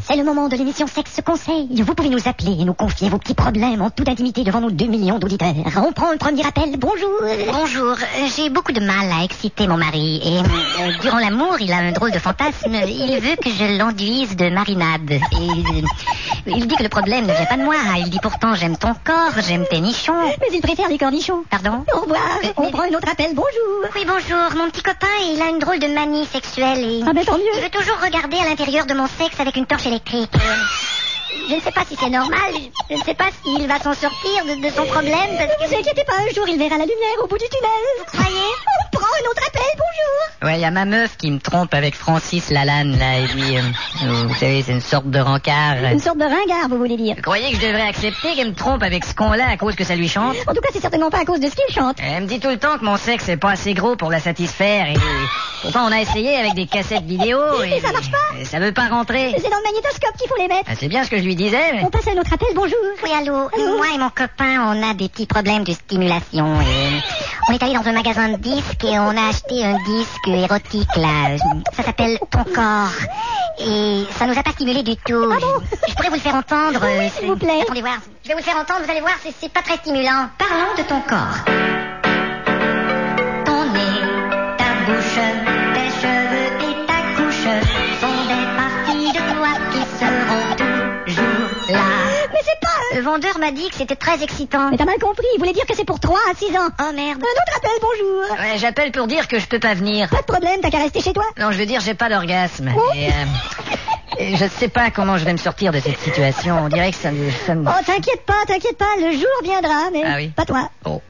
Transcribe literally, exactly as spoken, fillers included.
C'est le moment de l'émission Sexe Conseil. Vous pouvez nous appeler et nous confier vos petits problèmes en toute intimité devant nos deux millions d'auditeurs. On prend le premier appel. Bonjour. Bonjour. J'ai beaucoup de mal à exciter mon mari. Et euh, durant l'amour, il a un drôle de fantasme. Il veut que je l'enduise de marinade. Et euh, il dit que le problème ne vient pas de moi. Il dit pourtant j'aime ton corps, j'aime tes nichons. Mais il préfère les cornichons. Pardon? Au revoir. Mais, On mais... prend un autre appel. Bonjour. Oui, bonjour. Mon petit copain, il a une drôle de manie sexuelle. Et... Ah ben tant mieux. Il veut toujours regarder à l'intérieur de mon sexe avec une torche électrique. Euh, je ne sais pas si c'est normal. Je ne sais pas s'il va s'en sortir de, de son problème. Parce que... Ne vous inquiétez pas, un jour il verra la lumière au bout du tunnel. Vous croyez? On prend un autre appel. Bonjour. Ouais, il y a ma meuf qui me trompe avec Francis Lalanne, là, et lui, euh, vous savez, c'est une sorte de rencard. Une sorte de ringard, vous voulez dire. Vous croyez que je devrais accepter qu'elle me trompe avec ce con-là à cause que ça lui chante? En tout cas, c'est certainement pas à cause de ce qu'il chante. Elle me dit tout le temps que mon sexe est pas assez gros pour la satisfaire, et pourtant on a essayé avec des cassettes vidéo, et, et ça marche pas. Et ça veut pas rentrer. C'est dans le magnétoscope qu'il faut les mettre. Ah, c'est bien ce que je lui disais, mais... On passe à un autre appel. Bonjour. Oui, allô. Allô. Moi et mon copain, on a des petits problèmes de stimulation. Et on est allé dans un magasin de disques et on a acheté un disque érotique, là. Ça s'appelle Ton corps. Et ça nous a pas stimulé du tout. Ah bon? Je pourrais vous le faire entendre. Oui, euh, s'il vous plaît. Attendez voir. Je vais vous le faire entendre, vous allez voir, c'est, c'est pas très stimulant. Parlons de ton corps. Ton nez, ta bouche, tes cheveux et ta couche sont des parties de toi qui seront toujours là. Mais c'est pas... Le vendeur m'a dit que c'était très excitant. Mais t'as mal compris. Il voulait dire que c'est pour trois à six ans. Oh merde. Un autre appel. Bonjour. Ouais, j'appelle pour dire que je peux pas venir. Pas de problème. T'as qu'à rester chez toi. Non, je veux dire, j'ai pas d'orgasme. Oh. Et, euh, et je ne sais pas comment je vais me sortir de cette situation. On dirait que ça me... Ça me... Oh, t'inquiète pas, t'inquiète pas. Le jour viendra, mais Ah oui. pas toi. Oh.